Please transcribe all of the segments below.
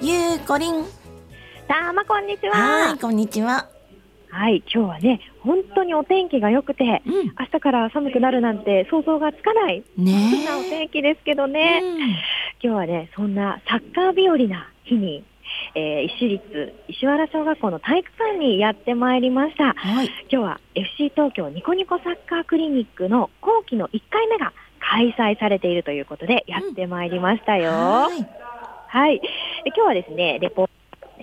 ゆうこりん。 こんにちは。 はい、こんにちは。 はい、今日はね、本当にお天気が良くて、明日から寒くなるなんて想像がつかない、そんなお天気ですけどね。今日はね、そんなサッカー日和な日に、市立石原小学校の体育館にやってまいりました。今日は FC 東京ニコニコサッカークリニックの後期の1回目が開催されているということでやってまいりましたよ。はい、今日はですね、レポ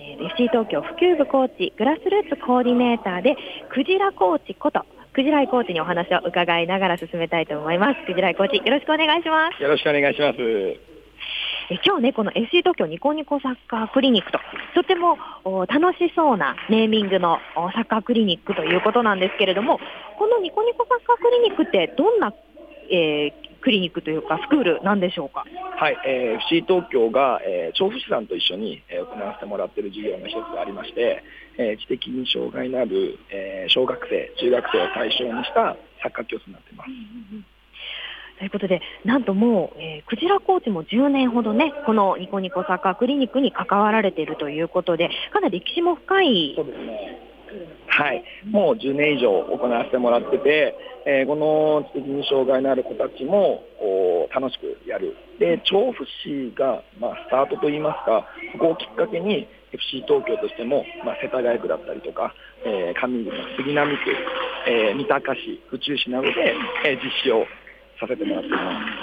FC 東京普及部コーチグラスルーツコーディネーターでクジラコーチことクジライコーチにお話を伺いながら進めたいと思います。クジライコーチ、よろしくお願いします。 よろしくお願いします。 今日ね、この FC 東京ニコニコサッカークリニックとても楽しそうなネーミングのサッカークリニックということなんですけれども、このニコニコサッカークリニックってどんな、クリニックというかスクールなんでしょうか。 はい、FC 東京が、調布市さんと一緒に、行わせてもらっている事業の一つがありまして、知的に障害のある、小学生、中学生を対象にしたサッカー教室になっています。 ということで、なんともう、クジラコーチも10年ほどね、このニコニコサッカークリニックに関わられているということで、かなり歴史も深い。 そうですね。はい、もう10年以上行わせてもらってて、この知的に障害のある子たちも楽しくやる。で、調布市が、スタートといいますか、ここをきっかけに FC 東京としても、世田谷区だったりとか、上郡の杉並区、三鷹市、府中市などで、実施をさせてもらっています。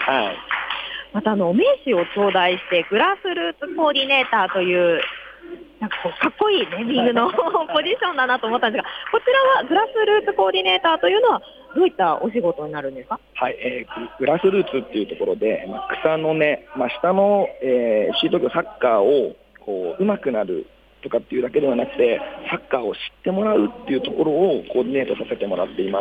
はい。 また名刺を頂戴してグラスルーツコーディネーターというなんかこうかっこいいネーミングのポジションだなと思ったんですが、こちらはグラスルーツコーディネーターというのはどういったお仕事になるんですか。 はい、グラスルーツっていうところで、草の根、下の、FC 東京サッカーをこう上手くなるとかっていうだけではなくて、サッカーを知ってもらうっていうところをコーディネートさせてもらっています。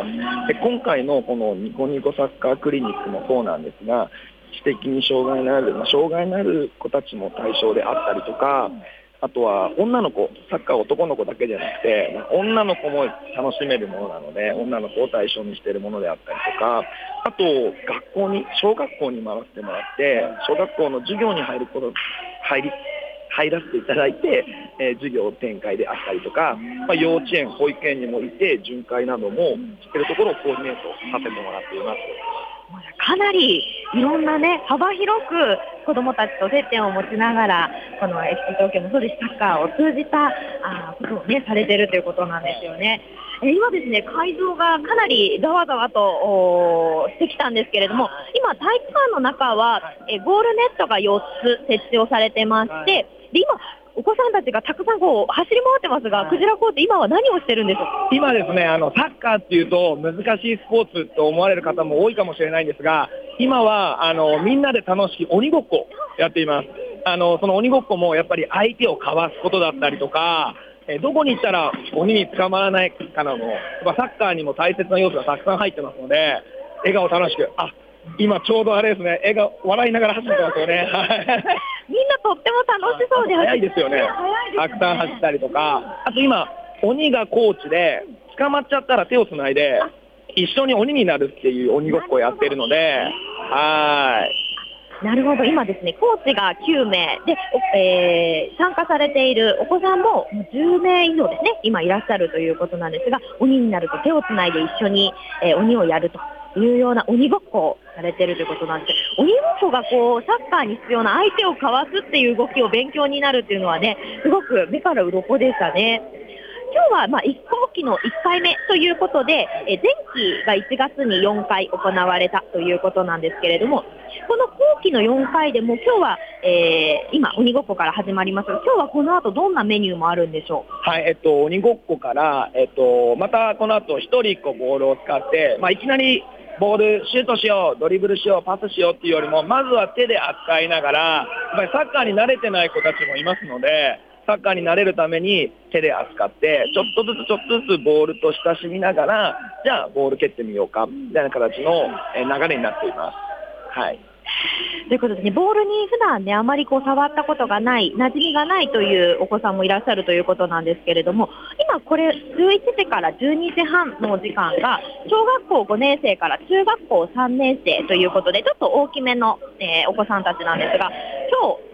で、今回のこのニコニコサッカークリニックもそうなんですが、知的に障害のある、障害のある子たちも対象であったりとか、あとは女の子、サッカーは男の子だけじゃなくて、女の子も楽しめるものなので、女の子を対象にしているものであったりとか、あと学校に、小学校に回ってもらって、小学校の授業に入らせていただいて、授業展開であったりとか、幼稚園、保育園にもいて巡回などもしているところをコーディネートさせてもらっています。 かなりいろんなね、幅広く子どもたちと接点を持ちながら、この FC 東京もそうですし、サッカーを通じたことをね、されているということなんですよね。今ですね、会場がかなりざわざわとしてきたんですけれども、今体育館の中はゴールネットが4つ設置をされてまして、で今お子さんたちがたくさんこう走り回ってますが、クジラコーチ今は何をしてるんでしょう。 今ですね、サッカーっていうと難しいスポーツと思われる方も多いかもしれないんですが、今はみんなで楽しい鬼ごっこやっています。その鬼ごっこもやっぱり相手をかわすことだったりとか、どこに行ったら鬼に捕まらないかなど、サッカーにも大切な要素がたくさん入ってますので、笑顔楽しく、今ちょうどあれですね、笑いながら走ってますよね。 みんなとっても楽しそうで早いですよね。たくさん走ったりとか、あと今鬼がコーチで捕まっちゃったら手をつないで一緒に鬼になるっていう鬼ごっこをやってるので、 なるほど。今ですね、コーチが9名で、参加されているお子さんも10名以上ですね、今いらっしゃるということなんですが、鬼になると手をつないで一緒に、鬼をやるというような鬼ごっこをされているということなんです。鬼ごっこがこうサッカーに必要な相手をかわすっていう動きを勉強になるっていうのはね、すごく目から鱗でしたね。今日は1後期の1回目ということで、前期が1月に4回行われたということなんですけれども、この後期の4回でも今日は、今鬼ごっこから始まりますが、今日はこの後どんなメニューもあるんでしょう。 はい、鬼ごっこから、またこの後1人1個ボールを使って、いきなりボールシュートしよう、ドリブルしよう、パスしようっていうよりも、まずは手で扱いながら、やっぱりサッカーに慣れてない子たちもいますので、サッカーに慣れるために手で扱って、ちょっとずつボールと親しみながら、じゃあボール蹴ってみようかみたいな形の流れになっています。はい。 ということでね、ボールに普段ね、あまりこう触ったことがない、馴染みがないというお子さんもいらっしゃるということなんですけれども、今これ11時から12時半の時間が小学校5年生から中学校3年生ということで、ちょっと大きめの、お子さんたちなんですが、今日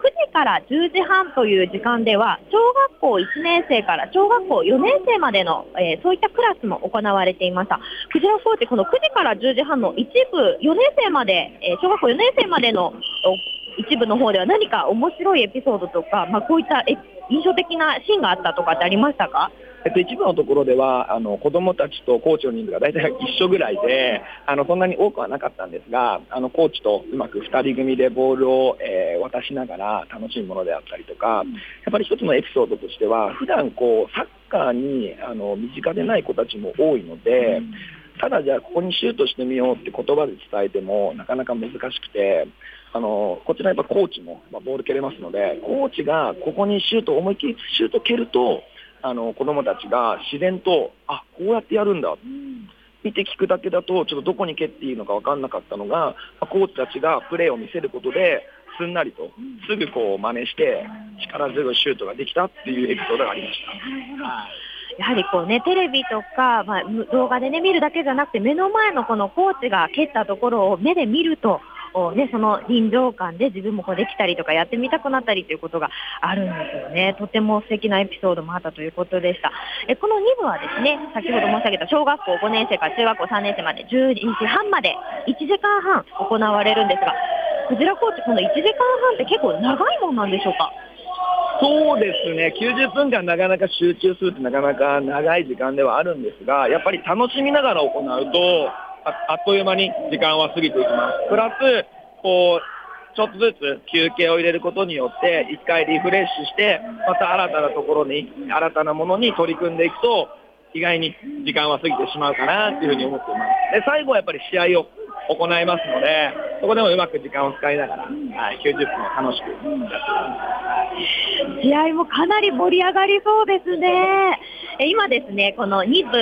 時から10時半という時間では、小学校1年生から小学校4年生までの、そういったクラスも行われていました。クジラコーチ、この9時から10時半の一部4年生まで、小学校4年生までの一部の方では何か面白いエピソードとか、こういった印象的なシーンがあったとかってありましたか？ 一部のところでは子どもたちとコーチの人数が大体一緒ぐらいでそんなに多くはなかったんですが、コーチとうまく2人組でボールを、渡しながら楽しむものであったりとか、やっぱり一つのエピソードとしては、普段サッカーに身近でない子たちも多いので、ただじゃあここにシュートしてみようって言葉で伝えてもなかなか難しくて、こちらやっぱコーチも、ボール蹴れますので、コーチがここに思いっきりシュート蹴ると子どもたちが自然とこうやってやるんだ、見て聞くだけだとちょっとどこに蹴っていいのか分かんなかったのが、コーチたちがプレーを見せることですんなりとすぐ真似して力強いシュートができたっていうエピソードがありました。 やはりテレビとか、動画で、見るだけじゃなくて、目の前のこのコーチが蹴ったところを目で見ると、その臨場感で自分もできたりとかやってみたくなったりということがあるんですよね。とても素敵なエピソードもあったということでした。この2部はですね、先ほど申し上げた小学校5年生から中学校3年生まで10時半まで1時間半行われるんですが、クジラコーチ、この1時間半って結構長いもんなんでしょうか？ そうですね、90分間なかなか集中するってなかなか長い時間ではあるんですが、やっぱり楽しみながら行うとあっという間に時間は過ぎていきます。プラスちょっとずつ休憩を入れることによって一回リフレッシュしてまた新たなところに新たなものに取り組んでいくと意外に時間は過ぎてしまうかなというふうに思っています。で、最後はやっぱり試合を行いますので、そこでもうまく時間を使いながら、90分を楽しくやっています。 試合もかなり盛り上がりそうですね。今ですね、この2部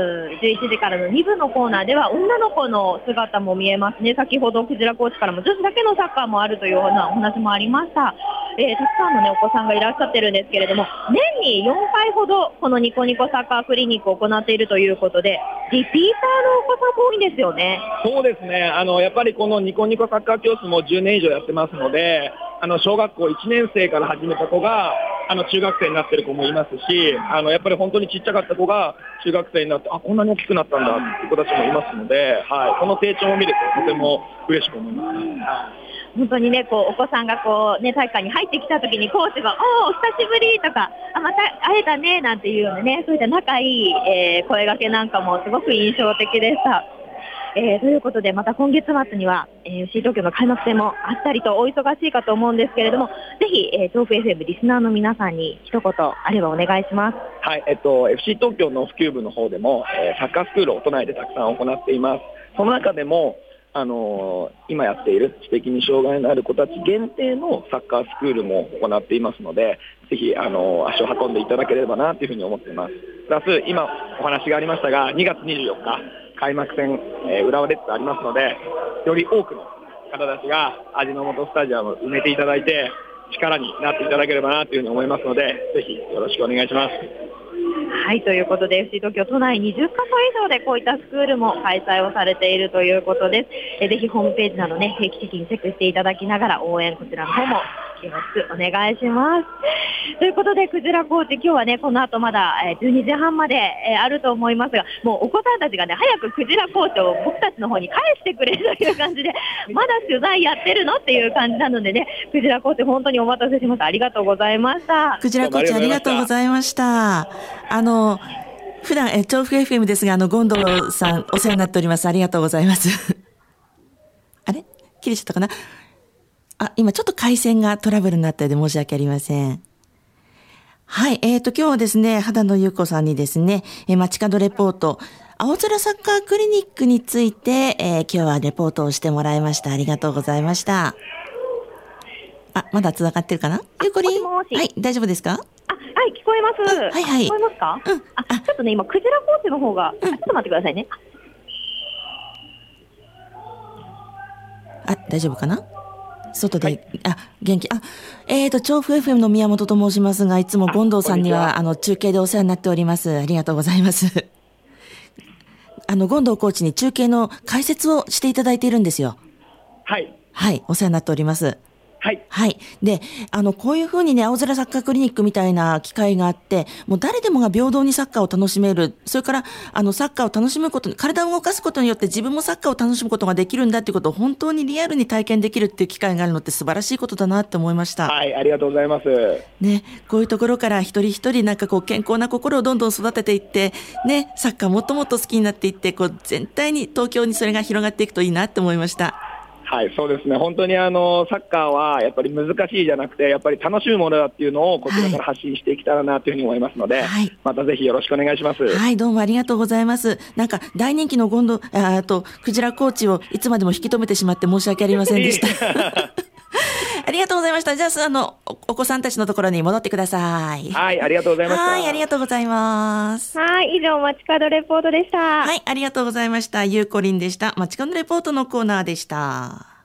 11時からの2部のコーナーでは女の子の姿も見えますね。先ほどクジラコーチからも女子だけのサッカーもあるというようなお話もありました。たくさんの、お子さんがいらっしゃってるんですけれども、年に4回ほどこのニコニコサッカークリニックを行っているということで、リピーターのお子さんも多いんですよね。 そうですね、やっぱりこのニコニコサッカー教室も10年以上やってますので、小学校1年生から始めた子が中学生になってる子もいますし、やっぱり本当にちっちゃかった子が中学生になってこんなに大きくなったんだっていう子たちもいますので、この成長を見るととても嬉しく思います。 本当にね、お子さんが体育館に入ってきたときにコーチがお久しぶりとかまた会えたねなんていうようなね、そういった仲いい、声掛けなんかもすごく印象的でした。ということで、また今月末には、FC 東京の開幕戦もあったりとお忙しいかと思うんですけれども、ぜひ、調布 FM リスナーの皆さんに一言あればお願いします。 はい、FC 東京の普及部の方でも、サッカースクールを都内でたくさん行っています。その中でも今やっている知的に障害のある子たち限定のサッカースクールも行っていますので、ぜひ足を運んでいただければなというふうに思っています。プラス今お話がありましたが、2月24日開幕戦、浦和レッズありますので、より多くの方たちが味の素スタジアムを埋めていただいて力になっていただければなというふうに思いますので、ぜひよろしくお願いします。 はい、ということで FC 東京都内20カ所以上でこういったスクールも開催をされているということです。ぜひホームページなどね、定期的にチェックしていただきながら応援こちらの方もよろしくお願いします。ということでクジラコーチ、今日はねこの後まだ12時半まであると思いますが、もうお子さんたちがね早くクジラコーチを僕たちの方に返してくれという感じでまだ取材やってるのっていう感じなのでね、クジラコーチ本当にお待たせしました。ありがとうございました。 クジラコーチありがとうございました。普段調布 FM ですが権藤さんお世話になっております。ありがとうございますあれ切れちゃったかな。今ちょっと回線がトラブルになったので申し訳ありません。はい、今日はですね、秦野優子さんにですね、街角レポート、青空サッカークリニックについて、今日はレポートをしてもらいました。ありがとうございました。まだ繋がってるかな？ゆうこりん。 もしもし。 はい、大丈夫ですか？ はい、聞こえます。 はいはい。 聞こえますか？ちょっとね、今、クジラコーチの方が、ちょっと待ってくださいね。 大丈夫かな？外で、元気。調布 FM の宮本と申しますが、いつも権藤さんには、中継でお世話になっております。ありがとうございます。権藤コーチに中継の解説をしていただいているんですよ。 はい。 はい、お世話になっております。 はい。 はい。で、こういうふうにね、青空サッカークリニックみたいな機会があって、もう誰でもが平等にサッカーを楽しめる。それから、サッカーを楽しむことに、体を動かすことによって自分もサッカーを楽しむことができるんだっていうことを本当にリアルに体験できるっていう機会があるのって素晴らしいことだなって思いました。 はい、ありがとうございます。 ね、こういうところから一人一人なんかこう健康な心をどんどん育てていって、ね、サッカーもっともっと好きになっていって、こう全体に東京にそれが広がっていくといいなって思いました。 はい、そうですね。本当にサッカーはやっぱり難しいじゃなくて、やっぱり楽しむものだっていうのをこちらから発信していけたらなというふうに思いますので、はい、またぜひよろしくお願いします。 はい、どうもありがとうございます。なんか大人気のクジラコーチをいつまでも引き止めてしまって申し訳ありませんでした。ありがとうございました。じゃあ、お子さんたちのところに戻ってください。 はい、ありがとうございました。 はい、ありがとうございます。 はい、以上、街角レポートでした。 はい、ありがとうございました。ゆうこりんでした。街角レポートのコーナーでした。